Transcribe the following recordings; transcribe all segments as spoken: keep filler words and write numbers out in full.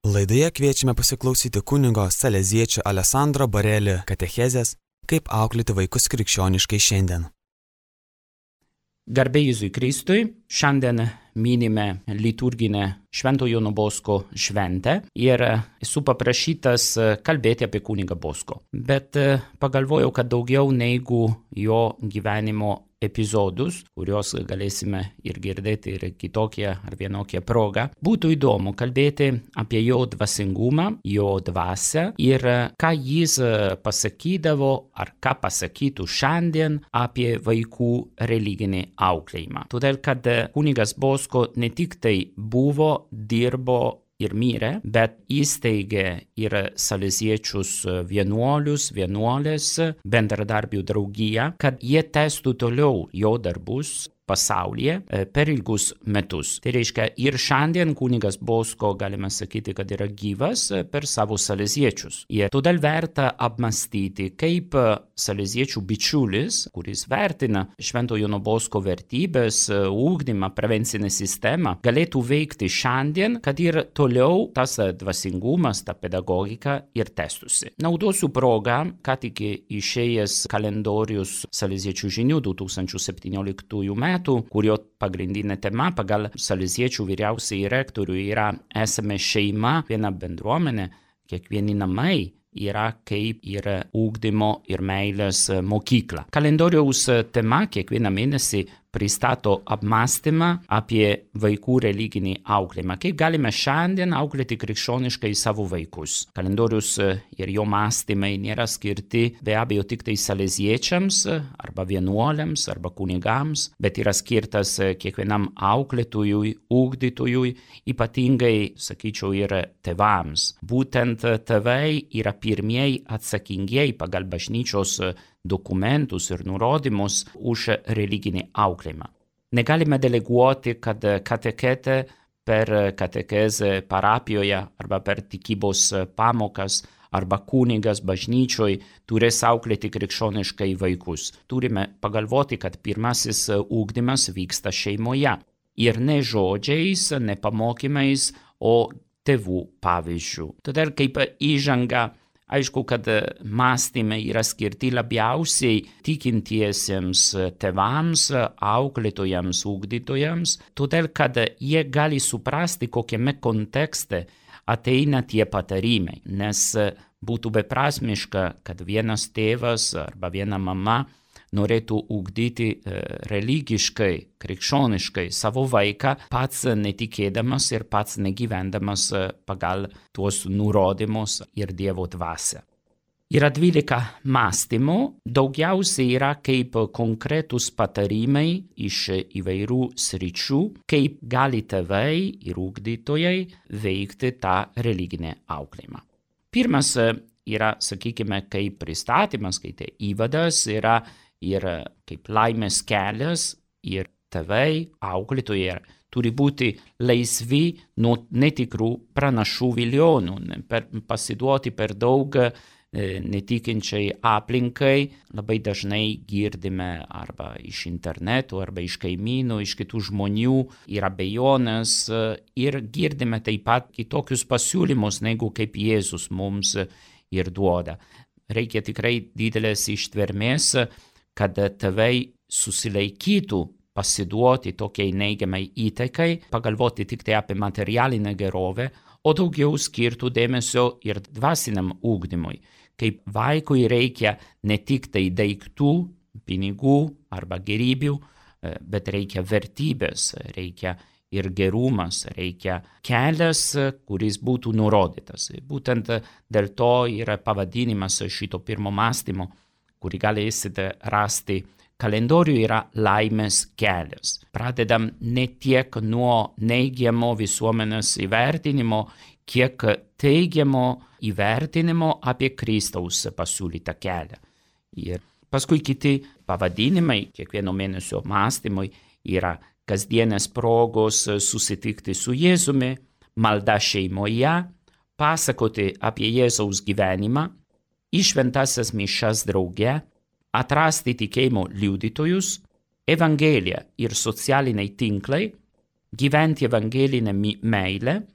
Laidoje kviečiame pasiklausyti kunigo saleziečio Alessandro Bareli katechezės Kaip auklėti vaikus krikščioniškai šiandien. Garbė Jėzui Kristui, šiandien minime liturginę Švento Jono Bosko šventę ir esu paprašytas kalbėti apie kunigą Bosko. Bet pagalvojau, kad daugiau negu jo gyvenimo epizodus, kuriuos galėsime ir girdėti ir kitokią ar vienokią progą, būtų įdomu kalbėti apie jo dvasingumą, jo dvasią ir ką jis pasakydavo ar ką pasakytų šiandien apie vaikų religinį auklėjimą. Todėl, kad kunigas Bosko ne tik tai buvo, dirbo ir mirė, bet įsteigė ir saleziečius vienuolius, vienuolės, bendradarbių draugiją, kad jie tęstų toliau jo darbus pasaulyje per ilgus metus. Tai reiškia, ir šiandien kunigas Bosko, galima sakyti, kad yra gyvas per savo saleziečius. Ir todėl verta apmastyti, kaip saleziečių bičiulis, kuris vertina Švento Jono Bosko vertybės, ugdymą, prevencinę sistemą, galėtų veikti šiandien, kad ir toliau tas dvasingumas, ta pedagogika ir tęstųsi. Naudosiu progą, ką tik išėjęs kalendorius saleziečių žinių du tūkstančiai septynioliktųjų metų, kurio pagrindinė tema pagal saleziečių vyriausiąjį rektorių yra esame šeima, viena bendruomenė, kiekvieni namai yra kaip ir ugdymo ir meilės mokykla. Kalendoriaus tema kiekvieną mėnesį pristato apmąstymą apie vaikų religinį auklėjimą. Kaip galime šiandien auklėti krikščioniškai savo vaikus. Kalendorius ir jo mąstymai nėra skirti be abejo tik tai saleziečiams, arba vienuoliams, arba kunigams, bet yra skirtas kiekvienam auklėtojui, ugdytojui, ypatingai, sakyčiau, ir tėvams. Būtent tėvai yra pirmieji atsakingieji pagal bažnyčios dokumentus ir nurodymus už religinį auklėjimą. Negalime deleguoti, kad katechete per katechezę parapijoje arba per tikybos pamokas arba kunigas bažnyčioj turės auklėti krikščioniškai vaikus. Turime pagalvoti, kad pirmasis ugdymas vyksta šeimoje. Ir ne žodžiais, ne pamokymais, o tėvų pavyzdžių. Todėl kaip įžanga, aišku, kad mąstymai yra skirti labiausiai tikintiesiems tėvams, auklėtojams, ugdytojams, todėl kad jie gali suprasti, kokiame kontekste ateina tie patarimai, nes būtų beprasmiška, kad vienas tėvas arba viena mama norėtų ugdyti religiškai, krikščioniškai savo vaiką, pats netikėdamas ir pats negyvendamas pagal tuos nurodymus ir Dievo dvasią. Yra dvylika mąstymų, daugiausiai yra kaip konkretus patarimai iš įvairių sričių, kaip gali tėvai ir ugdytojai veikti tą religinę auklėjimą. Pirmas yra, sakykime, kaip pristatymas, kai tai įvadas yra ir kaip laimės kelias ir tėvai, auklėtojai turi būti laisvi nuo netikrų pranašų vilionų, per, pasiduoti per daug e, netikinčiai aplinkai. Labai dažnai girdime arba iš interneto, arba iš kaimynų, iš kitų žmonių ir abejonės ir girdime taip pat kitokius pasiūlymus, negu kaip Jėzus mums ir duoda. Reikia tikrai didelės ištvermės, kad tėvai susilaikytų pasiduoti tokiai neigiamai įtakai, pagalvoti tik tai apie materialinę gerovę, o daugiau skirtų dėmesio ir dvasiniam ugdymui. Kaip vaikui reikia ne tik tai daiktų, pinigų arba gerybių, bet reikia vertybės, reikia ir gerumas, reikia kelias, kuris būtų nurodytas. Būtent dėl to yra pavadinimas šito pirmo mąstymo, kurį galėsite rasti kalendoriuje, yra laimės kelias. Pradedam ne tiek nuo neigiamo visuomenės įvertinimo, kiek teigiamo įvertinimo apie Kristaus pasiūlytą kelią. Ir paskui kiti pavadinimai kiekvieno mėnesio mąstymui yra kasdienės progos susitikti su Jėzumi, malda šeimoje, pasakoti apie Jėzaus gyvenimą, į šventąsias mišias drauge, atrasti tikėjimo liudytojus, Evangelija ir socialiniai tinklai, gyventi evangelinę meilę,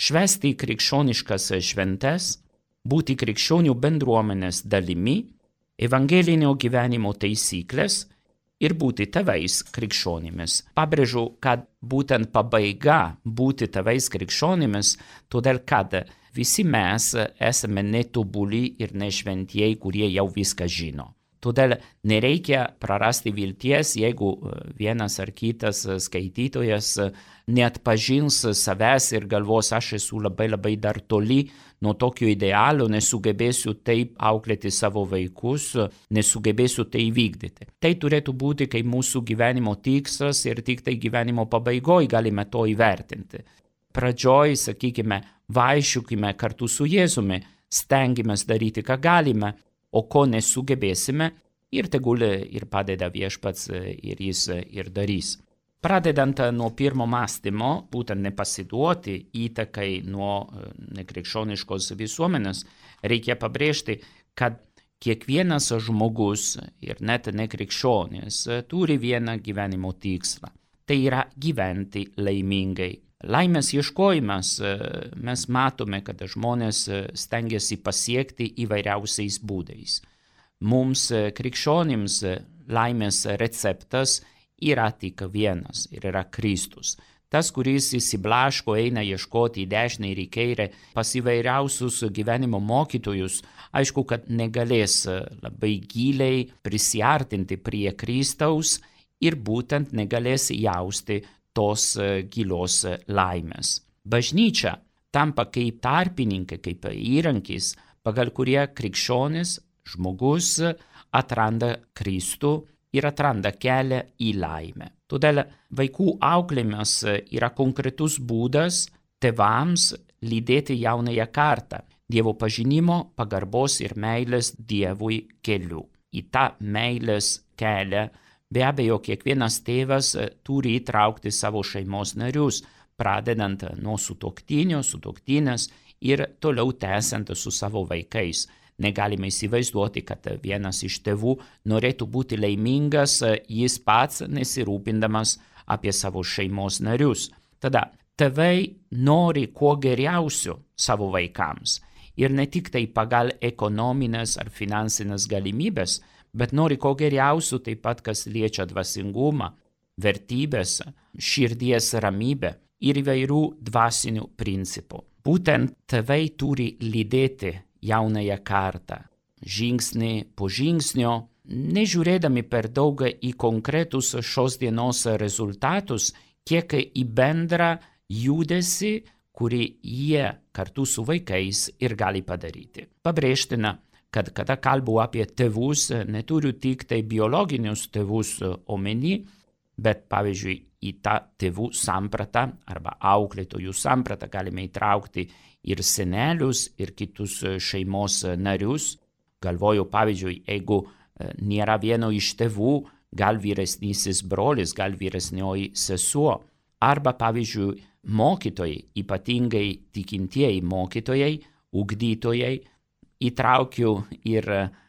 švęsti krikščioniškas šventes, būti krikščionių bendruomenės dalimi, evangelinio gyvenimo taisyklės ir būti tėvais krikščionimis. Pabrėžiu, kad būtent pabaiga būti tėvais krikščionimis, todėl kad visi mes esame netobuli ir nešventieji, kurie jau viską žino. Todėl nereikia prarasti vilties, jeigu vienas ar kitas skaitytojas neatpažins savęs ir galvos, aš esu labai labai dar toli nuo tokio idealo, nesugebėsiu taip auklėti savo vaikus, nesugebėsiu tai vykdyti. Tai turėtų būti kaip mūsų gyvenimo tikslas ir tik tai gyvenimo pabaigoje galime to įvertinti. Pradžioj, sakykime, vaikščiokime kartu su Jėzumi, stengimės daryti, ką galime, o ko nesugebėsime, ir tegul ir padeda Viešpats ir jis ir darys. Pradedant nuo pirmo mąstymo, būtent nepasiduoti įtakai nuo nekrikščioniškos visuomenės, reikia pabrėžti, kad kiekvienas žmogus ir net nekrikščionis turi vieną gyvenimo tikslą. Tai yra gyventi laimingai. Laimės ieškojimas mes matome, kad žmonės stengiasi pasiekti įvairiausiais būdais. Mums krikščionims laimės receptas yra tik vienas ir yra Kristus. Tas, kuris įsiblaško, eina ieškoti į dešinę ir į kairę pas įvairiausius gyvenimo mokytojus, aišku, kad negalės labai giliai prisiartinti prie Kristaus ir būtent negalės jausti tos gilios laimės. Bažnyčia tampa kaip tarpininkai, kaip įrankis, pagal kurie krikščionis žmogus atranda Kristų ir atranda kelią į laimę. Todėl vaikų auklėjimas yra konkretus būdas tėvams lydėti jaunąją kartą Dievo pažinimo, pagarbos ir meilės Dievui keliu. Į tą meilės kelią be abejo kiekvienas tėvas turi įtraukti savo šeimos narius, pradedant nuo sutuoktinio, sutuoktinės ir toliau tęsiant su savo vaikais. Negalime įsivaizduoti, kad vienas iš tėvų norėtų būti laimingas, jis pats nesirūpindamas apie savo šeimos narius. Tada tėvai nori kuo geriausio savo vaikams ir ne tik tai pagal ekonominės ar finansinės galimybės, bet nori ko geriausio taip pat, kas liečia dvasingumą, vertybės, širdies ramybę ir įvairių dvasinių principų. Būtent tėvai turi lydėti jaunąją kartą, žingsnį po žingsnio, nežiūrėdami per daug į konkretus šios dienos rezultatus, kiek į bendrą judesį, kurį jie kartu su vaikais ir gali padaryti. Pabrėžtina, kad kada kalbu apie tėvus, neturiu tik tai biologinius tėvus omeny, bet pavyzdžiui į tą tėvų sampratą arba auklėtojų sampratą galime įtraukti ir senelius, ir kitus šeimos narius. Galvoju, pavyzdžiui, jeigu nėra vieno iš tėvų, gal vyresnysis brolis, gal vyresnioji sesuo, arba pavyzdžiui mokytojai, ypatingai tikintieji mokytojai, ugdytojai, įtraukiu ir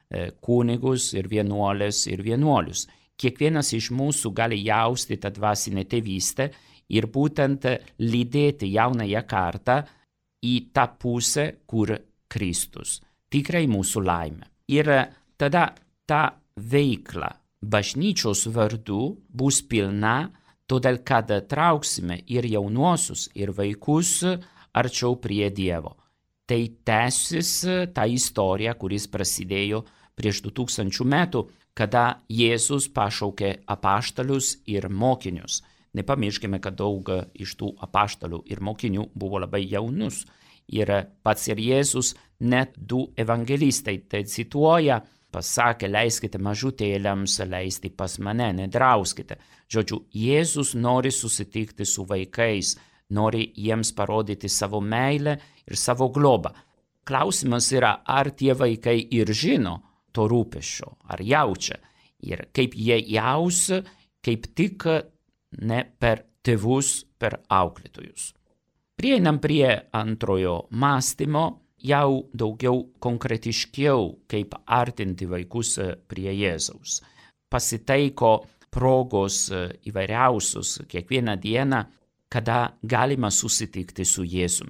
kunigus, ir vienuolės, ir vienuolius. Kiekvienas iš mūsų gali jausti tą dvasinę tėvystę ir būtent lydėti jaunąją kartą į tą pusę, kur Kristus. Tikrai mūsų laimė. Ir tada ta veikla bažnyčios vardu bus pilna, todėl kad trauksime ir jaunuosius, ir vaikus arčiau prie Dievo. Tai tęsis ta istorija, kuris prasidėjo prieš du tūkstančių metų, kada Jėzus pašaukė apaštalius ir mokinius. Nepamirškime, kad daug iš tų apaštalų ir mokinių buvo labai jaunus. Ir pats ir Jėzus, net du evangelistai tai cituoja, pasakė, leiskite mažutėliams leisti pas mane, nedrauskite. Žodžiu, Jėzus nori susitikti su vaikais, nori jiems parodyti savo meilę ir savo globą. Klausimas yra, ar tie vaikai ir žino to rūpesčio, ar jaučia. Ir kaip jie jaus, kaip tik ne per tėvus, per auklėtojus. Prieinam prie antrojo mąstymo, jau daugiau konkretiškiau, kaip artinti vaikus prie Jėzaus. Pasitaiko progos įvairiausius kiekvieną dieną, kada galima susitikti su Jėzumi.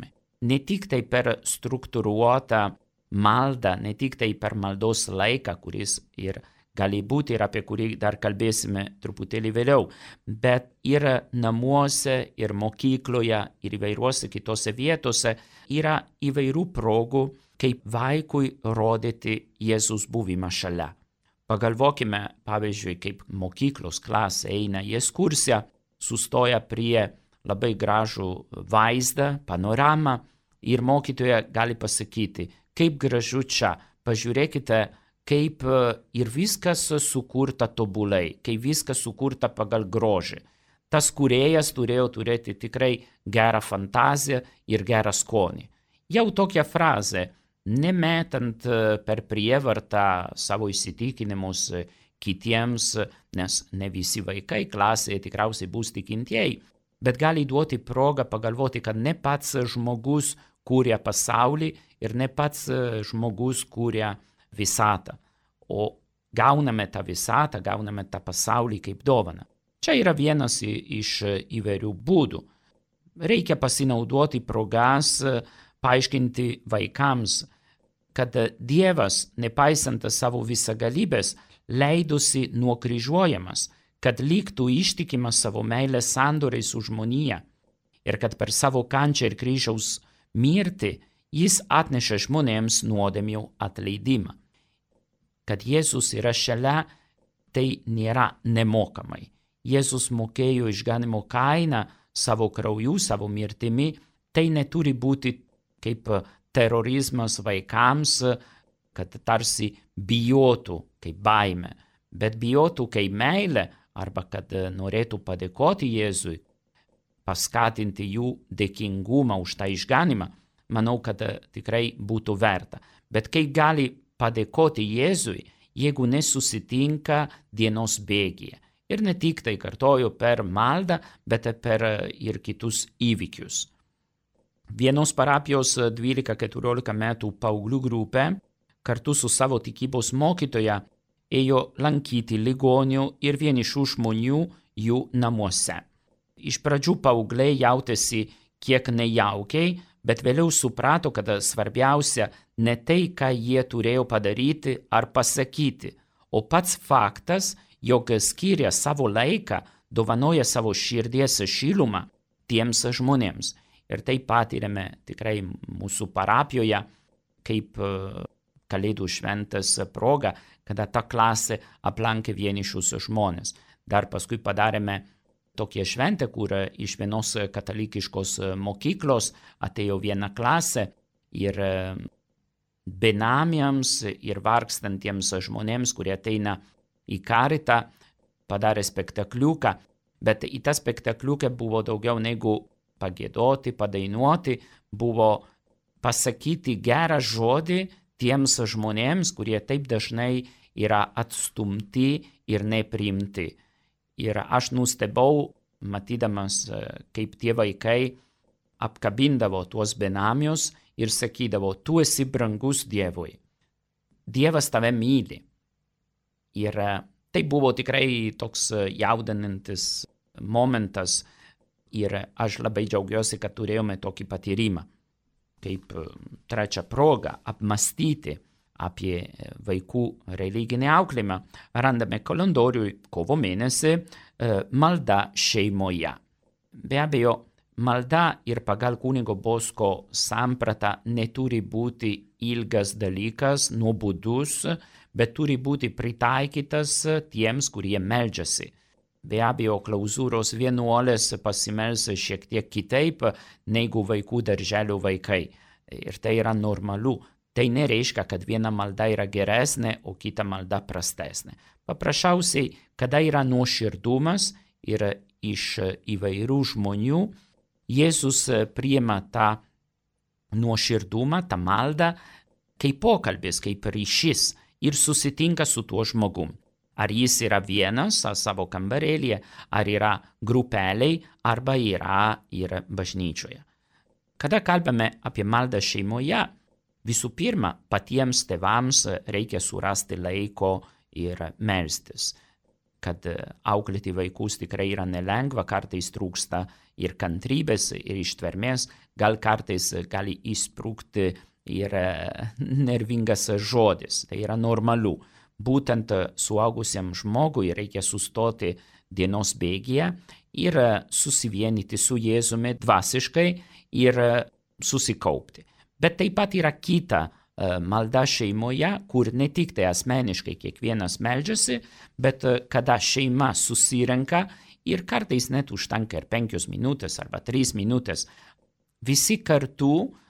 ne tik tai per struktūruotą maldą, ne tik tai per maldos laiką, kuris ir gali būti ir apie kurį dar kalbėsime truputėlį vėliau, bet ir namuose, ir mokykloje, ir įvairiuose kitose vietose yra įvairių progų, kaip vaikui rodyti Jėzus buvimą šalia. Pagalvokime, pavyzdžiui, kaip mokyklos klasė eina į ekskursiją, sustoja prie labai gražų vaizdą, panoramą ir mokytoja gali pasakyti, kaip gražu čia, pažiūrėkite, kaip ir viskas sukurta tobulai, kaip viskas sukurta pagal grožį. Tas kūrėjas turėjo turėti tikrai gerą fantaziją ir gerą skonį. Jau tokia frazė, nemetant per prievartą savo įsitikinimus kitiems, nes ne visi vaikai klasėje tikriausiai bus tikintieji, bet gali duoti progą pagalvoti, kad ne pats žmogus kūrė pasaulį ir ne pats žmogus kūrė visatą, o gauname tą visatą, gauname tą pasaulį kaip dovaną. Čia yra vienas iš įvairių būdų. Reikia pasinaudoti progas, paaiškinti vaikams, kad Dievas, nepaisant savo visagalybės, leidosi nuokryžiuojamas, kad liktų ištikimas savo meilės sandoriai su žmonija ir kad per savo kančią ir kryžiaus mirtį jis atneša žmonėms nuodėmių atleidimą. Kad Jėzus yra šalia, tai nėra nemokamai. Jėzus mokėjo išganimo kainą savo krauju, savo mirtimi, tai neturi būti kaip terorizmas vaikams, kad tarsi bijotų kaip baimė, bet bijotų kaip meilė, arba kad norėtų padėkoti Jėzui, paskatinti jų dėkingumą už tą išganimą, manau, kad tikrai būtų verta. Bet kaip gali padėkoti Jėzui, jeigu nesusitinka dienos bėgyje. Ir ne tik tai kartoju per maldą, bet per ir kitus įvykius. Vienos parapijos dvylika keturiolika metų paauglių grupė kartu su savo tikybos mokytoja ėjo lankyti ligonių ir vienišų žmonių jų namuose. Iš pradžių paaugliai jautėsi kiek nejaukiai, bet vėliau suprato, kad svarbiausia ne tai, ką jie turėjo padaryti ar pasakyti, o pats faktas, jog skiria savo laiką, dovanoja savo širdies šilumą tiems žmonėms. Ir tai patyrėme tikrai mūsų parapijoje kaip Kalėdų šventės proga, kada ta klasė aplankė vienišus žmonės. Dar paskui padarėme tokią šventę, kur iš vienos katalikiškos mokyklos atėjo viena klasė ir benamiams ir vargstantiems žmonėms, kurie ateina į karitą, padarė spektakliuką, bet į tą spektakliuką buvo daugiau negu pagiedoti, padainuoti, buvo pasakyti gerą žodį tiems žmonėms, kurie taip dažnai yra atstumti ir nepriimti. Ir aš nustebau, matydamas, kaip tie vaikai apkabindavo tuos benamius ir sakydavo, tu esi brangus Dievui. Dievas tave myli. Ir tai buvo tikrai toks jaudinantis momentas ir aš labai džiaugiuosi, kad turėjome tokį patyrimą. Kaip trečią progą apmastyti apie vaikų religinį auklėjimą, randame kalendoriui kovo mėnesį malda šeimoje. Be abejo, malda ir pagal kunigo Bosko sampratą neturi būti ilgas dalykas, nuobodus, bet turi būti pritaikytas tiems, kurie meldžiasi. Be abejo, klauzūros vienuolės pasimels šiek tiek kitaip negu vaikų darželio vaikai. Ir tai yra normalu. Tai nereiškia, kad viena malda yra geresnė, o kita malda prastesnė. Paprasčiausiai, kada yra nuoširdumas ir iš įvairių žmonių, Jėzus priima tą nuoširdumą, tą maldą, kaip pokalbis, kaip ryšys ir susitinka su tuo žmogum. Ar jis yra vienas savo kambarėlyje, ar yra grupeliai, arba yra ir bažnyčioje. Kada kalbame apie maldą šeimoje, visų pirma, patiems tėvams reikia surasti laiko ir melstis. kad auklėti vaikus tikrai yra nelengva, kartais trūksta ir kantrybės, ir ištvermės, gal kartais gali įsprūkti ir nervingas žodis, tai yra normalu. Būtent suaugusiam žmogui reikia sustoti dienos bėgyje ir susivienyti su Jėzumi dvasiškai ir susikaupti. Bet taip pat yra kita malda šeimoje, kur ne tik tai asmeniškai kiekvienas meldžiasi, bet kada šeima susirenka ir kartais net užtenka ir penkios minutės arba trys minutės, visi kartu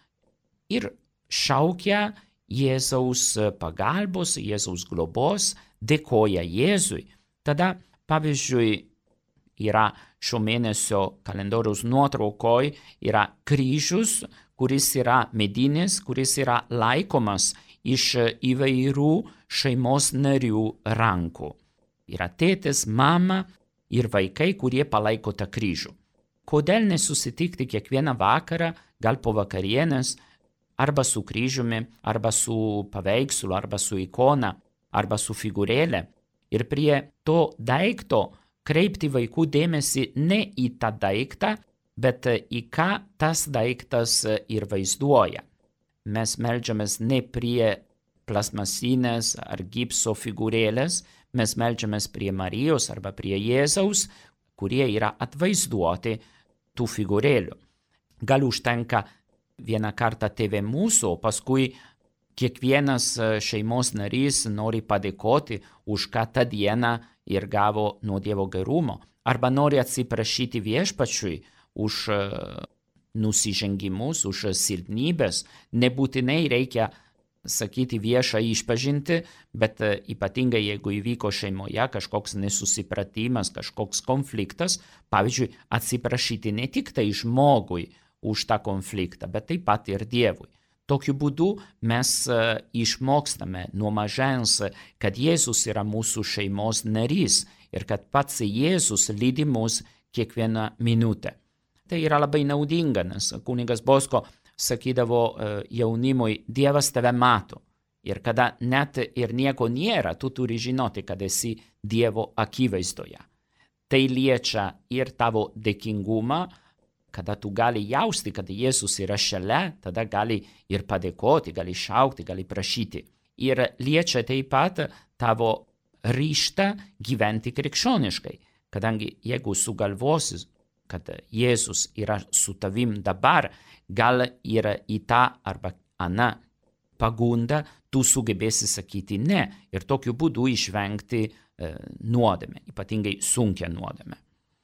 ir šaukia Jėzaus pagalbos, Jėzaus globos, dėkoja Jėzui. Tada, pavyzdžiui, yra šio mėnesio kalendoriaus nuotraukoj, yra kryžius, kuris yra medinis, kuris yra laikomas iš įvairių šeimos narių rankų. Yra tėtis, mama ir vaikai, kurie palaiko tą kryžių. Kodėl nesusitikti kiekvieną vakarą, gal po vakarienės, arba su kryžiumi, arba su paveikslu, arba su ikona, arba su figūrėlė. Ir prie to daikto kreipti vaikų dėmesį ne į tą daiktą, bet į ką tas daiktas ir vaizduoja. Mes meldžiamės ne prie plasmasinės ar gipso figūrėlės, mes meldžiamės prie Marijos arba prie Jėzaus, kurie yra atvaizduoti tų figūrėlių. Gal užtenka vieną kartą tėvė mūsų, o paskui kiekvienas šeimos narys nori padėkoti už ką tą dieną ir gavo nuo Dievo gerumo, arba nori atsiprašyti viešpačiui už nusižengimus, už silpnybės. Nebūtinai reikia sakyti viešą išpažinti, bet ypatingai jeigu įvyko šeimoje kažkoks nesusipratimas, kažkoks konfliktas, pavyzdžiui, atsiprašyti ne tik tai žmogui už tą konfliktą, bet taip pat ir Dievui. Tokiu būdu mes išmokstame nuo mažens, kad Jėzus yra mūsų šeimos narys ir kad pats Jėzus lydi mus kiekvieną minutę. Tai yra labai naudinga, nes kunigas Bosko sakydavo jaunimui, Dievas tave mato. Ir kada net ir nieko nėra, tu turi žinoti, kad esi Dievo akivaizdoje. Tai liečia ir tavo dėkingumą, kada tu gali jausti, kad Jėzus yra šalia, tada gali ir padėkoti, gali šaukti, gali prašyti. Ir liečia taip pat tavo ryžtą gyventi krikščioniškai, kadangi jeigu sugalvosi, kad Jėzus yra su tavim dabar, gal ir į tą arba aną pagundą tu sugebėsi sakyti ne ir tokiu būdu išvengti e, nuodėmę, ypatingai sunkią nuodėmę.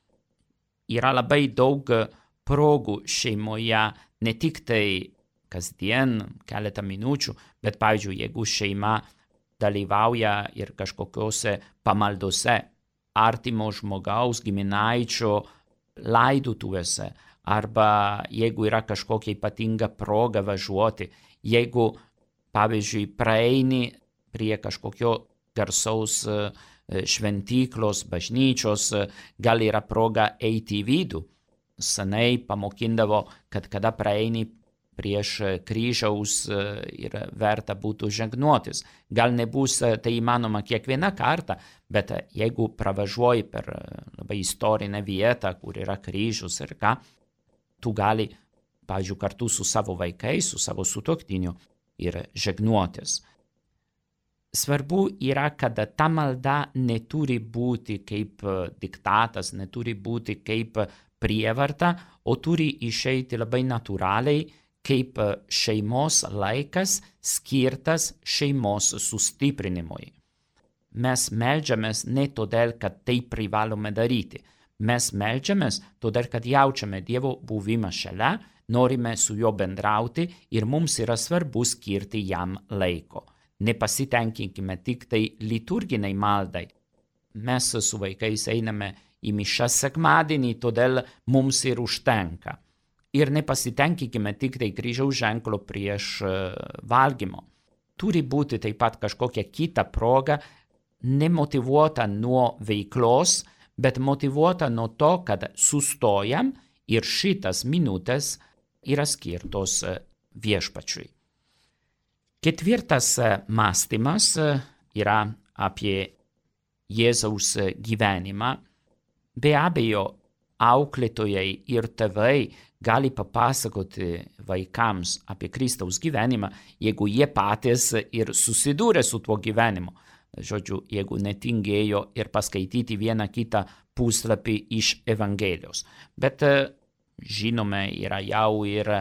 Yra labai daug progų šeimoje, ne tik tai kasdien keletą minučių, bet, pavyzdžiui, jeigu šeima dalyvauja ir kažkokiose pamaldose artimo žmogaus giminaičio laidotuvėse, arba jeigu yra kažkokia ypatinga proga važiuoti, jeigu, pavyzdžiui, praeini prie kažkokio garsaus šventyklos, bažnyčios, gal yra proga eiti į vidų. Senai pamokindavo, kad kada praeini prieš kryžiaus ir verta būtų žegnotis. Gal nebus tai įmanoma kiekvieną kartą, bet jeigu pravažiuoji per labai istorinę vietą, kur yra kryžius ir ką, tu gali, pavyzdžiui, kartu su savo vaikais, su savo sutuoktiniu ir žegnotis. Svarbu yra, kad ta malda neturi būti kaip diktatas, neturi būti kaip prievarta, o turi išeiti labai natūraliai, kaip šeimos laikas skirtas šeimos sustiprinimui. Mes meldžiamės ne todėl, kad tai privalome daryti. Mes meldžiamės todėl, kad jaučiame Dievo buvimą šalia, norime su juo bendrauti ir mums yra svarbu skirti jam laiko. Nepasitenkinkime tik tai liturginiai maldai. Mes su vaikais einame į mišas sekmadienį, todėl mums ir užtenka. Ir nepasitenkime tik tai kryžiaus ženklo prieš valgymo. Turi būti taip pat kažkokia kita proga, nemotyvuota nuo veiklos, bet motyvuota nuo to, kad sustojam ir šitas minutės yra skirtos viešpačiui. Ketvirtas mąstymas yra apie Jėzaus gyvenimą, be abejo, auklėtojai ir tėvai gali papasakoti vaikams apie Kristaus gyvenimą, jeigu jie patys ir susidūrė su tuo gyvenimu. Žodžiu, jeigu netingėjo ir paskaityti vieną kitą puslapį iš Evangelijos. Bet žinome, yra jau ir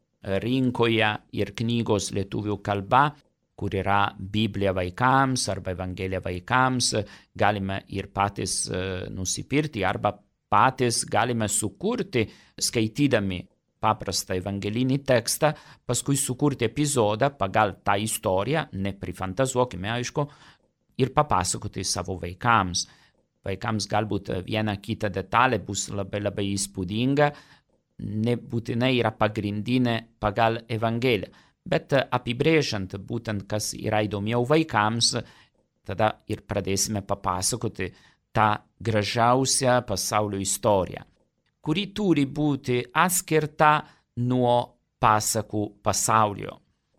rinkoje ir knygos lietuvių kalba, kur yra Biblija vaikams arba Evangelija vaikams, galime ir patys nusipirkti arba patys galime sukurti, skaitydami paprastą evangelinį tekstą, paskui sukurti epizodą pagal tą istoriją, neprifantazuokime, aišku, ir papasakoti savo vaikams. Vaikams galbūt viena kita detalė bus labai labai įspūdinga, nebūtinai yra pagrindinė pagal Evangeliją, bet apibrėžiant būtent, kas yra įdomiau vaikams, tada ir pradėsime papasakoti tą gražiausią pasaulio istoriją, kuri turi būti atskirta nuo pasakų pasaulio.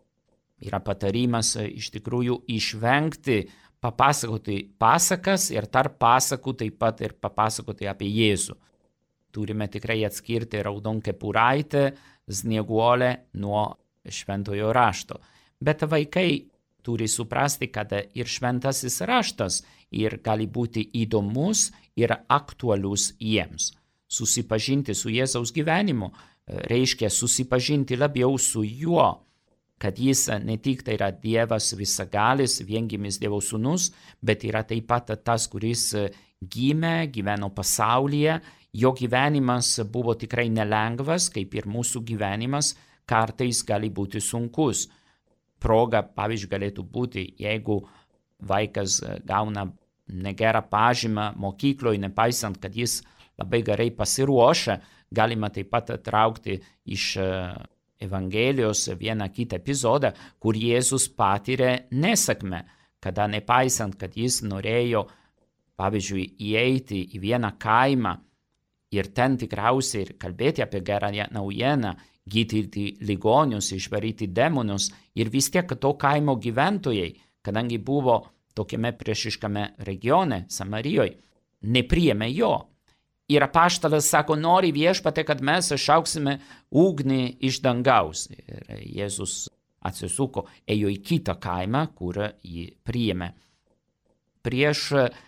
Yra patarimas iš tikrųjų išvengti papasakoti pasakas ir tarp pasakų taip pat ir papasakoti apie Jėzų. Turime tikrai atskirti raudonkepuraitę, Snieguolę nuo šventojo rašto. Bet vaikai turi suprasti, kad ir šventasis raštas ir gali būti įdomus ir aktualus jiems. Susipažinti su Jėzaus gyvenimu reiškia susipažinti labiau su juo, kad jis ne tik tai yra Dievas visagalis, viengimis Dievo sūnus, bet yra taip pat tas, kuris gimė, gyveno pasaulyje, jo gyvenimas buvo tikrai nelengvas, kaip ir mūsų gyvenimas, kartais gali būti sunkus. Proga, pavyzdžiui, galėtų būti, jeigu vaikas gauna negerą pažymą mokykloje, nepaisant, kad jis labai gerai pasiruošia, galima taip pat traukti iš Evangelijos vieną kitą epizodą, kur Jėzus patyrė nesėkmę, kada nepaisant, kad jis norėjo, pavyzdžiui, įeiti į vieną kaimą ir ten tikriausiai ir kalbėti apie gerą naujieną, gydyti ligonius, išvaryti demonus, ir vis tiek to kaimo gyventojai, kadangi buvo tokiame priešiškame regione, Samarijoje, nepriėmė jo. Ir apaštalas sako, nori viešpate, kad mes šauksime ugnį iš dangaus. Ir Jėzus atsisuko, ėjo į kitą kaimą, kur jį priėmė. Prieš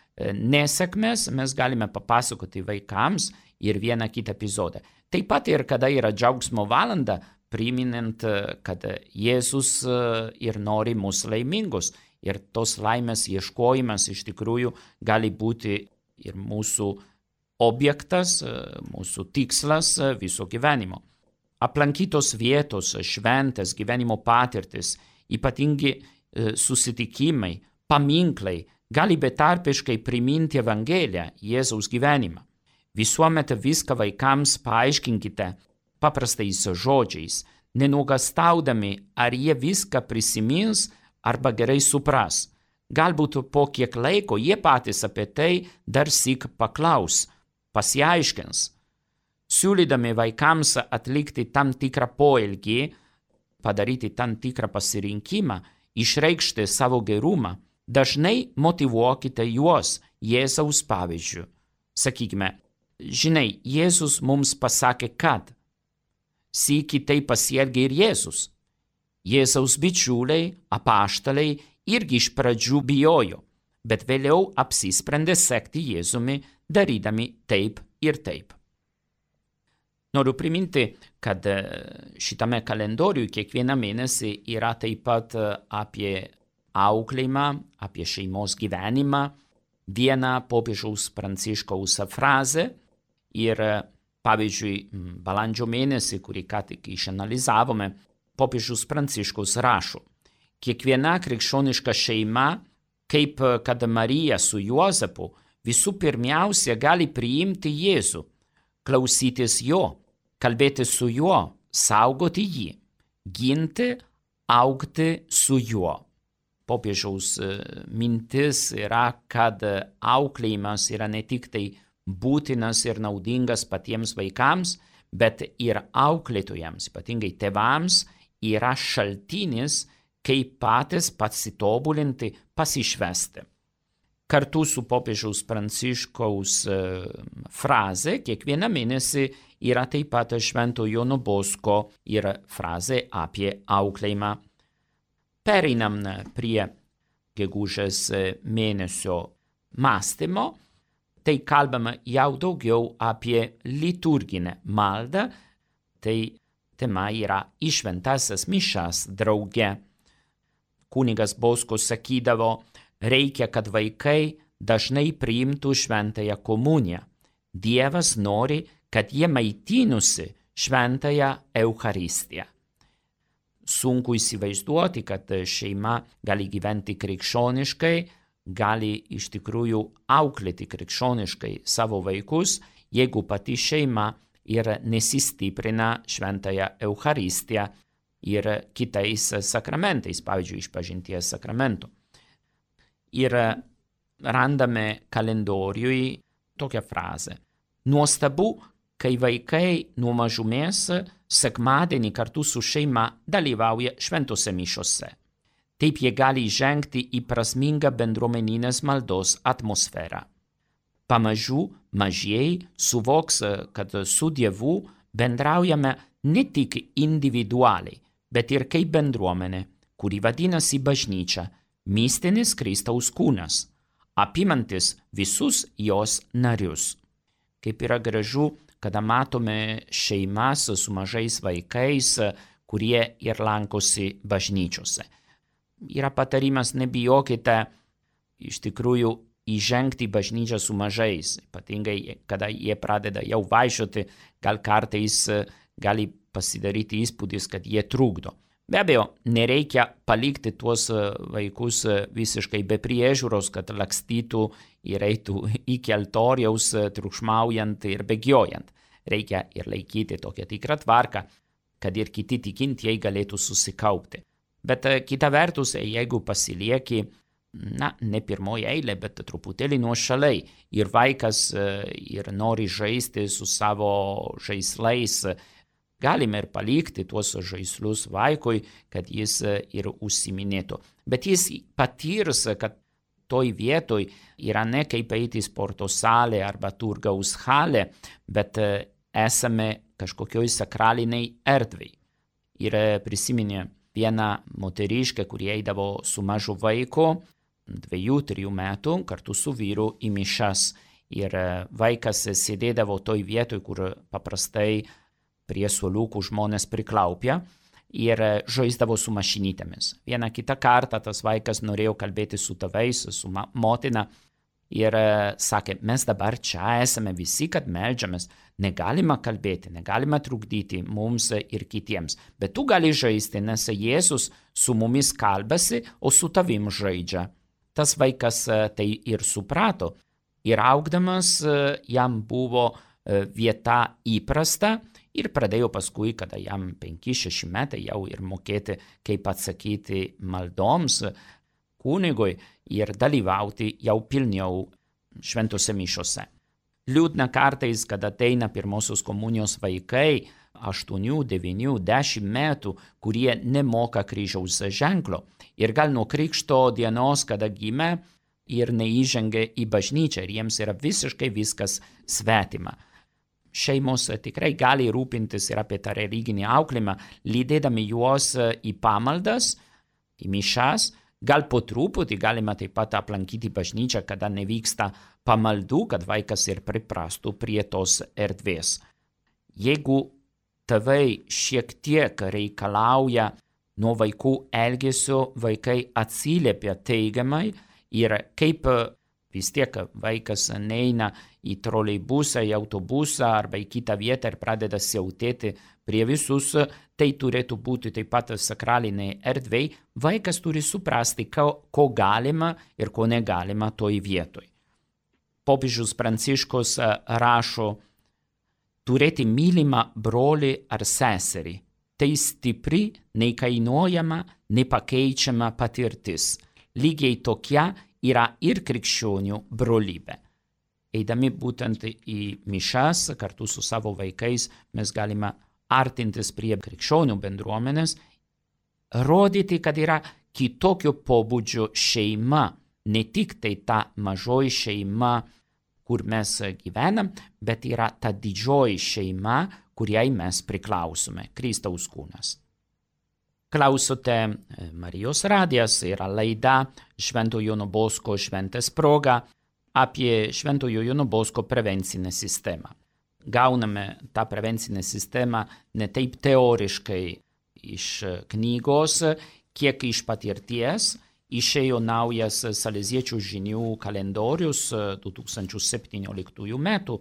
nesėkmes mes galime papasakoti vaikams ir vieną kitą epizodą. Taip pat ir kada yra džiaugsmo valanda, priminant, kad Jėzus ir nori mus laimingus. Ir tos laimės ieškojimas iš tikrųjų gali būti ir mūsų objektas, mūsų tikslas viso gyvenimo. Aplankytos vietos, šventės, gyvenimo patirtis, ypatingi susitikimai, paminklai gali betarpiškai priminti Evangeliją, Jėzaus gyvenimą. Visuomet viską vaikams paaiškinkite paprastais žodžiais, nenuogastaudami, ar jie viską prisimins arba gerai supras. Galbūt po kiek laiko jie patys apie tai dar syk paklaus, pasiaiškins. Siūlydami vaikams atlikti tam tikrą poelgį, padaryti tam tikrą pasirinkimą, išreikšti savo gerumą, dažnai motyvuokite juos Jėzaus pavyzdžiu. Sakykime, žinai, Jėzus mums pasakė, kad sykį tai pasielgė ir Jėzus. Jėzaus bičiuliai, apaštalai irgi iš pradžių bijojo, bet vėliau apsisprendė sekti Jėzumi, darydami taip ir taip. Noriu priminti, kad šitame kalendoriuje kiekvieną mėnesį yra taip pat apie auklėjimą, apie šeimos gyvenimą, vieną popiežiaus Pranciškaus frazę ir, pavyzdžiui, balandžio mėnesį, kurį ką tik išanalizavome, popiežius Pranciškus rašo, kiekviena krikščioniška šeima, kaip kad Marija su Juozapu, visų pirmiausia gali priimti Jėzų, klausytis jo, kalbėti su juo, saugoti jį, ginti, augti su juo. Popiežiaus mintis yra, kad auklėjimas yra ne tik tai būtinas ir naudingas patiems vaikams, bet ir auklėtojams, ypatingai tėvams, yra šaltinis, kaip patys pasitobulinti, pasišvesti. kartu su popiežiaus Pranciškaus frazė kiekvieną mėnesį yra taip pat Švento Jono Bosko ir frazė apie auklėjimą. Pereinam prie gegužės mėnesio mąstymo. Tai kalbama jau daugiau apie liturginę maldą. Tai tema yra į šventąsias mišias drauge. Kunigas Bosko sakydavo, reikia, kad vaikai dažnai priimtų šventąją komuniją. Dievas nori, kad jie maitinusi šventąją Eucharistiją. Sunku įsivaizduoti, kad šeima gali gyventi krikščioniškai, gali iš tikrųjų auklėti krikščioniškai savo vaikus, jeigu pati šeima ir nesistiprina šventąją Eucharistiją ir kitais sakramentais, pavyzdžiui, išpažinties sakramentu. Ir randame kalendoriui tokią frazę. Nuostabu, kai vaikai nuo mažumės sekmadienį kartu su šeima dalyvauja šventose mišiose. Taip jie gali žengti į prasmingą bendruomeninės maldos atmosferą. Pamažu mažieji suvoks, kad su Dievu bendraujame ne tik individualiai, bet ir kaip bendruomenė, kuri vadinasi bažnyčia, mistinis Kristaus kūnas, apimantis visus jos narius. Kaip yra gražu, kada matome šeimas su mažais vaikais, kurie ir lankosi bažnyčiose. Yra patarimas, nebijokite iš tikrųjų įžengti į bažnyčią su mažais, ypatingai kada jie pradeda jau vaikščioti, gal kartais gali pasidaryti įspūdis, kad jie trukdo. Be abejo, nereikia palikti tuos vaikus visiškai be priežiūros, kad lakstytų ir eitų iki altoriaus triukšmaujant ir bėgiojant. Reikia ir laikyti tokią tikrą tvarką, kad ir kiti tikintieji galėtų susikaupti. Bet kita vertus, jeigu pasilieki, na, ne pirmoje eilė, bet truputėlį nuošaliai, ir vaikas ir nori žaisti su savo žaislais, galime ir palikti tuos žaislus vaikui, kad jis ir užsiminėtų. Bet jis patirs, kad toj vietoj yra ne kaip eiti į sporto salę arba turgaus halę, bet esame kažkokioj sakraliniai erdvei. Ir prisiminė vieną moteriškę, kuri eidavo su mažu vaiku, dviejų, trijų metų, kartu su vyru į mišias. Ir vaikas sėdėdavo toj vietoj, kur paprastai prie suoliukų žmonės priklaupia, ir žaisdavo su mašinytėmis. Vieną kitą kartą tas vaikas norėjo kalbėti su tėvais, su motina, ir sakė, mes dabar čia esame visi, kad meldžiamės, negalima kalbėti, negalima trukdyti mums ir kitiems, bet tu gali žaisti, nes Jėzus su mumis kalbasi, o su tavim žaidžia. Tas vaikas tai ir suprato, ir augdamas jam buvo vieta įprasta, ir pradėjo paskui, kada jam penki šeši metai, jau ir mokėti, kaip atsakyti maldoms kunigui ir dalyvauti jau pilniau šventose mišiose. Liūdna kartais, kada ateina pirmosios komunijos vaikai, aštuonių, devynių, dešimt metų, kurie nemoka kryžiaus ženklo. Ir gal nuo krikšto dienos, kada gimė, ir neįžengia į bažnyčią, ir jiems yra visiškai viskas svetima. Šeimos tikrai gali rūpintis ir apie tą religinį auklėjimą, lydėdami juos į pamaldas, į mišias. Gal po truputį galima taip pat aplankyti bažnyčią, kada nevyksta pamaldų, kad vaikas ir priprastų prie tos erdvės. Jeigu tėvai šiek tiek reikalauja nuo vaikų elgesio, vaikai atsiliepia teigiamai, ir kaip vis tiek vaikas neina į troleibusą, į autobusą arba į kitą vietą ir pradeda siautėti prie visus, tai turėtų būti taip pat sakraliniai erdvei. Vaikas turi suprasti, ko, ko galima ir ko negalima toj vietoj. Popiežius Pranciškus rašo, turėti mylimą brolį ar seserį. Tai stipri, neįkainojama, nepakeičiama patirtis. Lygiai tokia yra ir krikščionių brolybė. Eidami būtent į mišias kartu su savo vaikais, mes galime artintis prie krikščionių bendruomenės, rodyti, kad yra kitokio pobūdžio šeima, ne tik tai ta mažoji šeima, kur mes gyvenam, bet yra ta didžioji šeima, kuriai mes priklausome, Kristaus kūnas. Klausote Marijos radijas, yra laida Švento Jono Bosko šventės proga apie Šventojo Jono Bosko prevencinę sistemą. Gauname tą prevencinę sistemą ne taip teoriškai iš knygos, kiek iš patirties. Išėjo naujas Saleziečių žinių kalendorius du tūkstančiai septynioliktųjų metų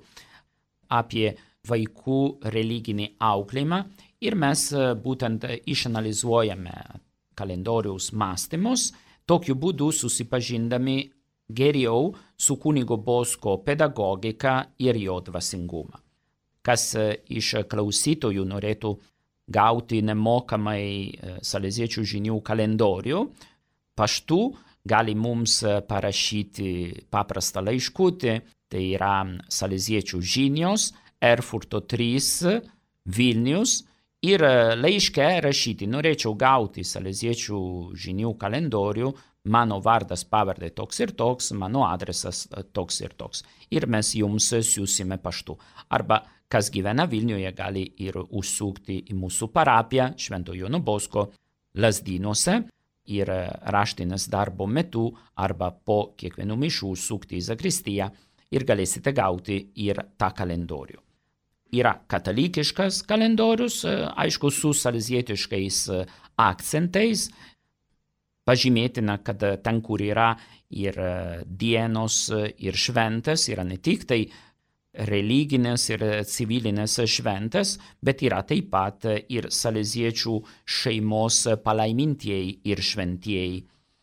apie vaikų religinį auklėjimą ir mes būtent išanalizuojame kalendoriaus mąstymus, tokiu būdu susipažindami geriau su kunigo Bosko pedagogika ir jo dvasingumą. Kas iš klausytojų norėtų gauti nemokamai Saleziečių žinių kalendorių, paštu gali mums parašyti paprastą laiškutį, tai yra Saleziečių žinios, Erfurto trys, Vilnius, ir laiške rašyti, norėčiau gauti Saleziečių žinių kalendorių, mano vardas pavardė toks ir toks, mano adresas toks ir toks. Ir mes jums siūsime paštu. Arba kas gyvena Vilniuje, gali ir užsukti į mūsų parapiją Švento Jono Bosko Lazdynuose, ir raštinės darbo metu arba po kiekvienų mišių sukti į zakristiją ir galėsite gauti ir tą kalendorių. Yra katalikiškas kalendorius, aišku, su salezietiškais akcentais. Pažymėtina, kad ten, kur yra ir dienos, ir šventės, yra ne tik tai religinės ir civilinės šventės, bet yra taip pat ir saleziečių šeimos palaimintieji ir šventieji.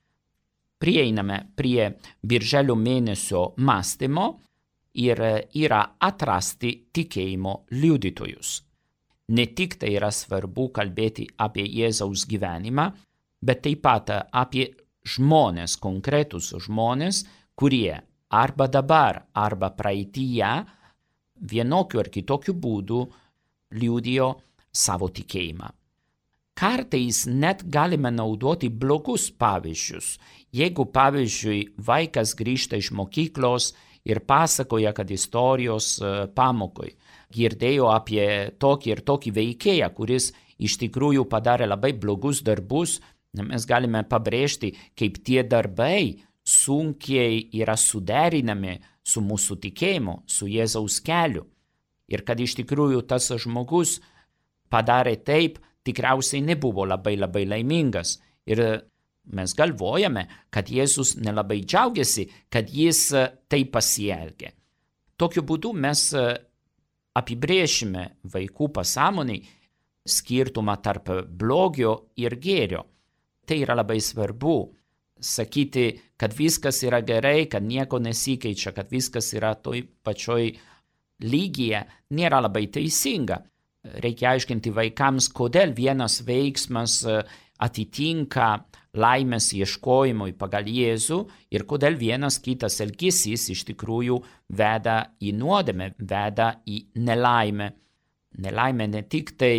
Prieiname prie birželio mėnesio mąstymo ir yra atrasti tikėjimo liudytojus. Ne tik tai yra svarbu kalbėti apie Jėzaus gyvenimą, bet taip pat apie žmonės, konkretus žmonės, kurie arba dabar, arba praeityje vienokiu ar kitokiu būdu liudijo savo tikėjimą. Kartais net galime naudoti blogus pavyzdžius. Jeigu, pavyzdžiui, vaikas grįžta iš mokyklos ir pasakoja, kad istorijos pamokoj girdėjo apie tokį ir tokį veikėją, kuris iš tikrųjų padarė labai blogus darbus, mes galime pabrėžti, kaip tie darbai sunkiai yra suderinami su mūsų tikėjimu, su Jėzaus keliu. Ir kad iš tikrųjų tas žmogus padarė taip, tikriausiai nebuvo labai labai laimingas. Ir mes galvojame, kad Jėzus nelabai džiaugiasi, kad jis taip pasielgė. Tokiu būdu mes apibrėšime vaikų pasąmonei skirtumą tarp blogio ir gėrio. Tai yra labai svarbu. Sakyti, kad viskas yra gerai, kad nieko nesikeičia, kad viskas yra toj pačioj lygyje, nėra labai teisinga. Reikia aiškinti vaikams, kodėl vienas veiksmas atitinka laimės ieškojimui pagal Jėzų ir kodėl vienas kitas elgesys iš tikrųjų veda į nuodėmę, veda į nelaimę. Nelaimė ne tik tai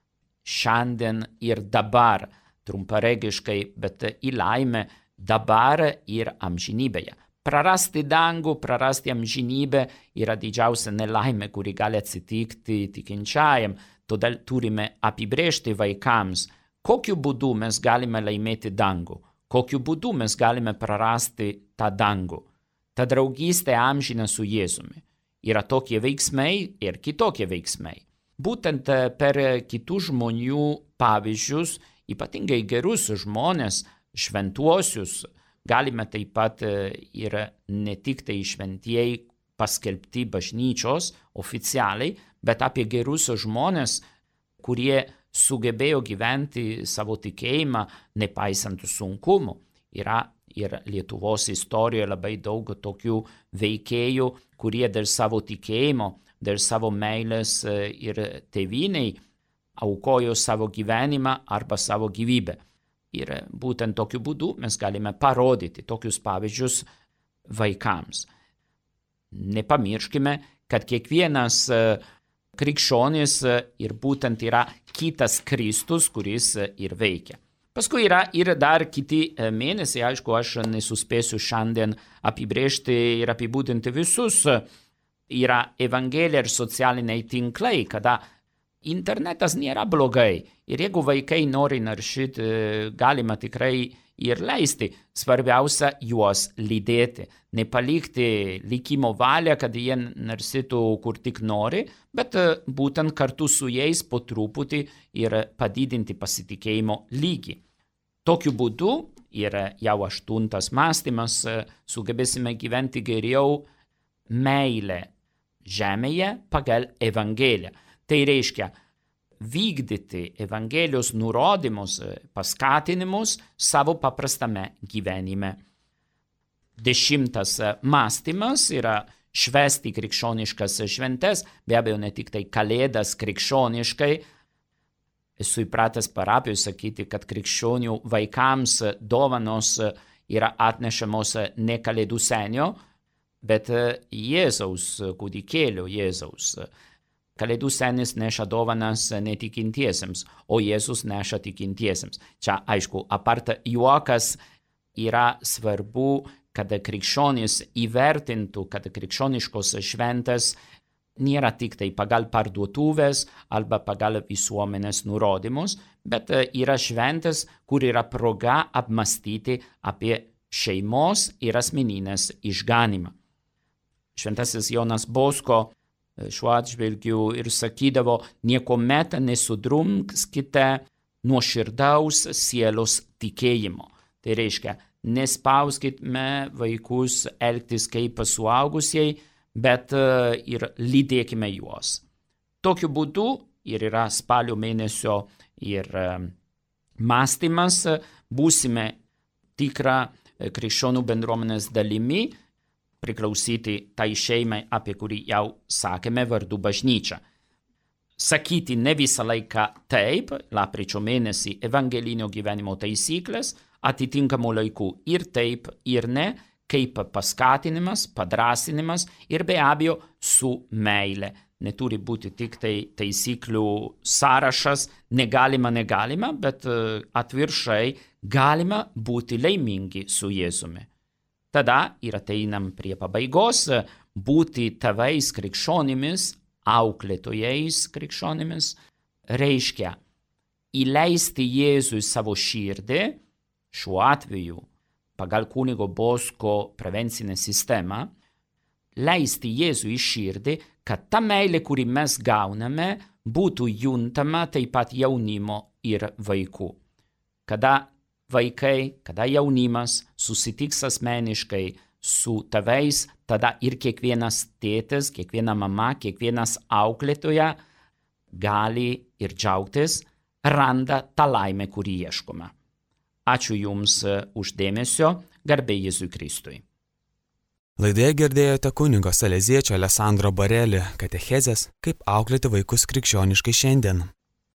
šiandien ir dabar, trumparegiškai, bet į laimę dabar ir amžinybėje. Prarasti dangų, prarasti amžinybę yra didžiausia nelaimė, kuri gali atsitikti tikinčiajam. Todėl turime apibrėžti vaikams, kokiu būdu mes galime laimėti dangų, kokiu būdu mes galime prarasti tą dangų. Ta draugystė amžina su Jėzumi. Yra tokie veiksmai ir kitokie veiksmai. Būtent per kitų žmonių pavyzdžius, ypatingai gerus žmonės, šventuosius, galime taip pat ir ne tik tai šventieji paskelbti bažnyčios oficialiai, bet apie gerus žmonės, kurie sugebėjo gyventi savo tikėjimą nepaisant sunkumų. Yra ir Lietuvos istorijoje labai daug tokių veikėjų, kurie dėl savo tikėjimo, dėl savo meilės ir tėvynei aukojo savo gyvenimą arba savo gyvybę. Ir būtent tokiu būdu mes galime parodyti tokius pavyzdžius vaikams. Nepamirškime, kad kiekvienas krikščionis ir būtent yra kitas Kristus, kuris ir veikia. Paskui yra ir dar kiti mėnesiai, aišku, aš nesuspėsiu šiandien apibrėžti ir apibūdinti visus. Yra Evangelija ir socialiniai tinklai, kada internetas nėra blogai. Ir jeigu vaikai nori naršyti, galima tikrai ir leisti. Svarbiausia juos lydėti. Nepalikti likimo valią, kad jie narsytų kur tik nori, bet būtent kartu su jais po truputį ir padidinti pasitikėjimo lygį. Tokiu būdu, ir jau aštuntas mąstymas, sugebėsime gyventi geriau meilę žemėje pagal Evangeliją. Tai reiškia vykdyti Evangelijos nurodymus, paskatinimus savo paprastame gyvenime. Dešimtas mąstymas yra švęsti krikščioniškas šventes, be abejo ne tik tai kalėdas krikščioniškai. Esu įpratęs parapijoj sakyti, kad krikščionių vaikams dovanos yra atnešamos ne kalėdų senio, bet Jėzaus kūdikėlio Jėzaus. Kalėdų senis neša dovanas netikintiesiems, o Jėzus neša tikintiesiems. Čia, aišku, apart juokas yra svarbu, kad krikščionys įvertintų, kad krikščioniškos šventės nėra tik tai pagal parduotuvės arba pagal visuomenės nurodymus, bet yra šventės, kur yra proga apmąstyti apie šeimos ir asmeninės išganymą. Šventasis Jonas Bosko šiuo atžvilgiu ir sakydavo, niekuomet nesudrumskite nuoširdaus sielos tikėjimo. Tai reiškia, nespauskime vaikus elgtis kaip suaugusieji, bet ir lydėkime juos. Tokiu būdu ir yra spalio mėnesio ir mąstymas, būsime tikra krikščionių bendruomenės dalimi, priklausyti tai šeimai, apie kurį jau sakėme, vardu bažnyčia. Sakyti ne visą laiką taip, lapkričio mėnesį evangelinio gyvenimo taisyklės, atitinkamų laikų ir taip, ir ne, kaip paskatinimas, padrasinimas ir be abejo su meile. Neturi būti tik tai taisyklių sąrašas, negalima, negalima, bet atvirkščiai galima būti laimingi su Jėzumi. Tada ir ateinam prie pabaigos, būti tėvais krikščionimis, auklėtojais krikščionimis, reiškia įleisti Jėzų į savo širdį, šiuo atveju pagal kunigo Bosko prevencinę sistemą, leisti Jėzų į širdį, kad ta meilė, kurį mes gauname, būtų juntama taip pat jaunimo ir vaikų. Kada vaikai, kada jaunimas susitiks asmeniškai su tėvais, tada ir kiekvienas tėtis, kiekviena mama, kiekvienas auklėtoja gali ir džiaugtis, randa tą laimę, kurį ieškome. Ačiū Jums už dėmesio, garbė Jėzui Kristui. Laidoje girdėjote kunigo saleziečio Alessandro Barelį katechezės, kaip auklėti vaikus krikščioniškai šiandien.